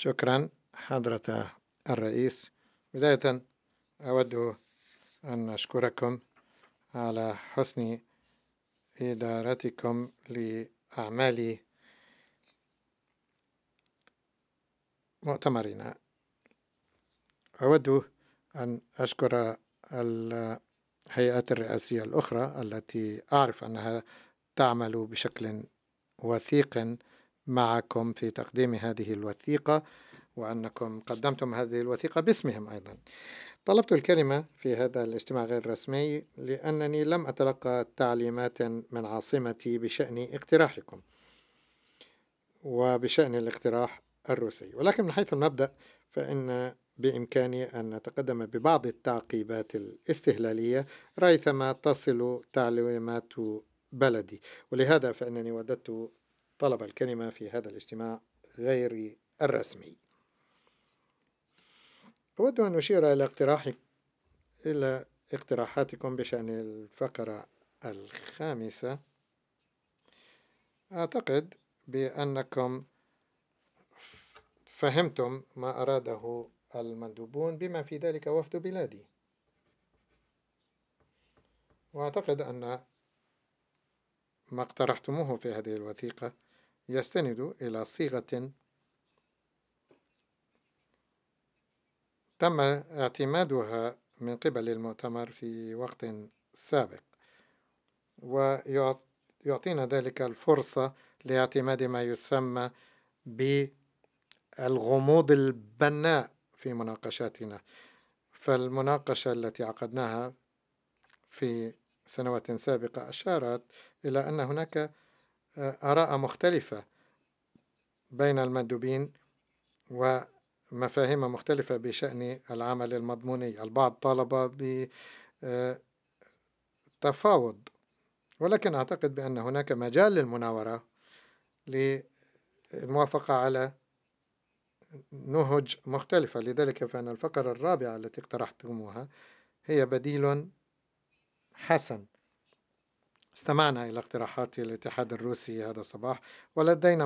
شكرا حضرة الرئيس. بداية أود أن أشكركم على حسن إدارتكم لأعمال مؤتمرنا. أود أن أشكر الهيئات الرئاسية الأخرى التي أعرف أنها تعمل بشكل وثيق معكم في تقديم هذه الوثيقة، وأنكم قدمتم هذه الوثيقة باسمهم أيضا. طلبت الكلمة في هذا الاجتماع غير الرسمي لأنني لم أتلقى تعليمات من عاصمتي بشأن اقتراحكم وبشأن الاقتراح الروسي، ولكن من حيث المبدأ فإن بإمكاني أن نتقدم ببعض التعقيبات الاستهلالية ريثما تصل تعليمات بلدي، ولهذا فإنني وددت طلب الكلمة في هذا الاجتماع غير الرسمي. أود أن أشير إلى اقتراحاتكم بشأن الفقرة الخامسة. أعتقد بأنكم فهمتم ما أراده المندوبون بما في ذلك وفد بلادي، وأعتقد أن ما اقترحتموه في هذه الوثيقة يستند إلى صيغة تم اعتمادها من قبل المؤتمر في وقت سابق، ويعطينا ذلك الفرصة لاعتماد ما يسمى بالغموض البناء في مناقشاتنا. فالمناقشة التي عقدناها في سنوات سابقة أشارت إلى أن هناك آراء مختلفة بين المندوبين ومفاهيم مختلفة بشأن العمل المضموني. البعض طالب بتفاوض، ولكن أعتقد بأن هناك مجال للمناورة للموافقة على نهج مختلفة. لذلك فإن الفقرة الرابعة التي اقترحتموها هي بديل حسن. استمعنا إلى اقتراحات الاتحاد الروسي هذا الصباح، ولدينا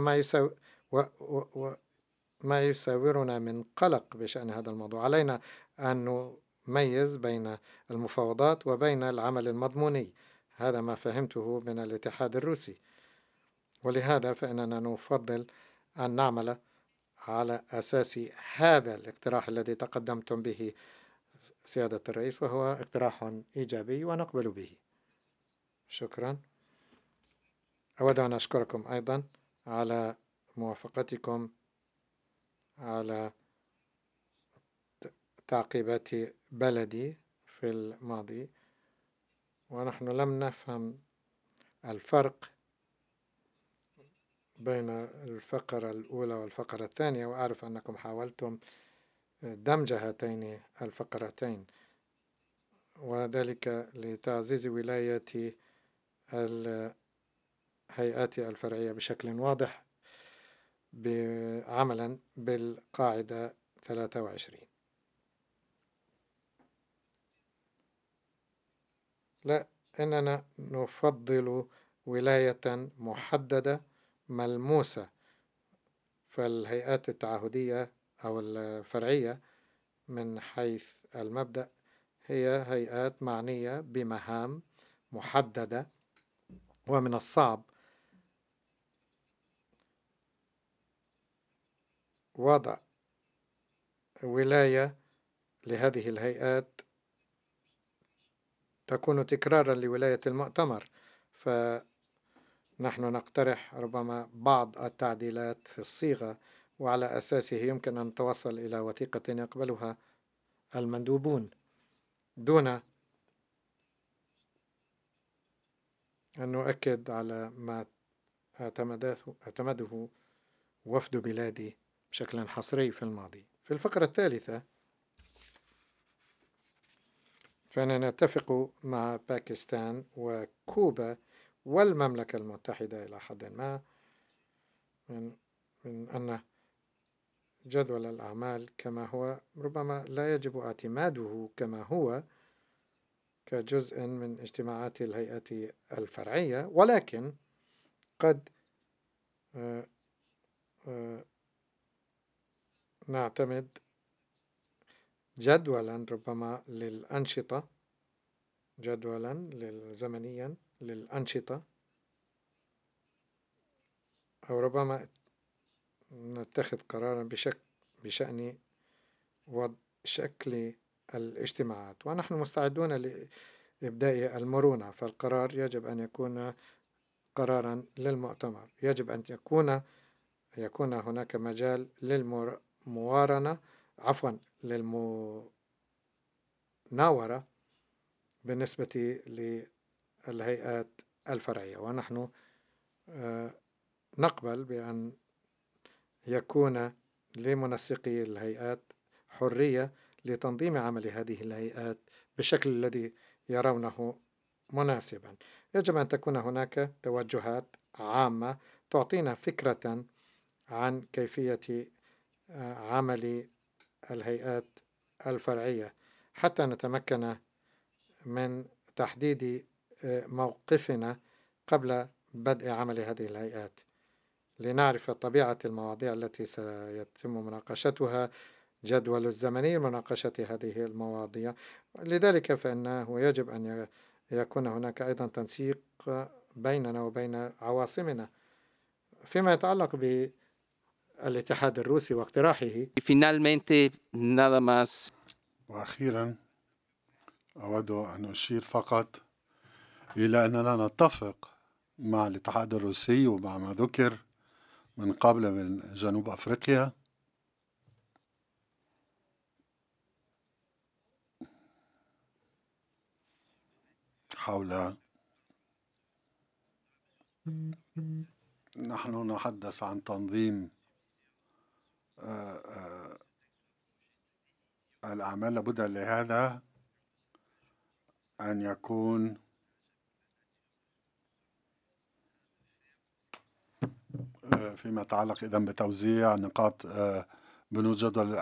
ما يساورنا من قلق بشأن هذا الموضوع. علينا أن نميز بين المفاوضات وبين العمل المضموني. هذا ما فهمته من الاتحاد الروسي، ولهذا فإننا نفضل أن نعمل على أساس هذا الاقتراح الذي تقدمتم به سيادة الرئيس، وهو اقتراح إيجابي ونقبل به. شكرا. أود أن أشكركم أيضا على موافقتكم على تعقيبات بلدي في الماضي، ونحن لم نفهم الفرق بين الفقرة الأولى والفقرة الثانية، وأعرف أنكم حاولتم دمج هاتين الفقرتين، وذلك لتعزيز ولاية الهيئات الفرعية بشكل واضح عملا بالقاعدة 23. لا، إننا نفضل ولاية محددة ملموسة. فالهيئات التعهدية أو الفرعية من حيث المبدأ هي هيئات معنية بمهام محددة، ومن الصعب وضع ولاية لهذه الهيئات تكون تكرارا لولاية المؤتمر. فنحن نقترح ربما بعض التعديلات في الصيغة، وعلى أساسه يمكن أن نتوصل إلى وثيقة يقبلها المندوبون، دون أن نؤكد على ما اعتمده وفد بلادي بشكل حصري في الماضي. في الفقرة الثالثة فإننا نتفق مع باكستان وكوبا والمملكة المتحدة إلى حد ما من أن جدول الأعمال كما هو ربما لا يجب اعتماده كما هو كجزء من اجتماعات الهيئة الفرعية، ولكن قد نعتمد جدولا ربما للأنشطة، جدولا زمنيا للأنشطة، أو ربما نتخذ قرارا بشأن وضع شكل الاجتماعات، ونحن مستعدون لإبداء المرونة. فالقرار يجب أن يكون قرارا للمؤتمر، يجب أن يكون هناك مجال للموارنة، عفوا للمناورة بالنسبة للهيئات الفرعية. ونحن نقبل بأن يكون لمنسقي الهيئات حرية لتنظيم عمل هذه الهيئات بالشكل الذي يرونه مناسبا. يجب أن تكون هناك توجهات عامة تعطينا فكرة عن كيفية عمل الهيئات الفرعية، حتى نتمكن من تحديد موقفنا قبل بدء عمل هذه الهيئات، لنعرف طبيعة المواضيع التي سيتم مناقشتها، جدول الزمني لمناقشة هذه المواضيع. لذلك فإنه يجب أن يكون هناك أيضا تنسيق بيننا وبين عواصمنا. فيما يتعلق بالاتحاد الروسي واقتراحه، Finalmente, nada más. وأخيرا أود أن أشير فقط إلى أننا نتفق مع الاتحاد الروسي ومع ما ذكر من قبل من جنوب أفريقيا حول، نحن نتحدث عن تنظيم الأعمال. لابد لهذا أن يكون فيما يتعلق إذن بتوزيع نقاط بنود جدول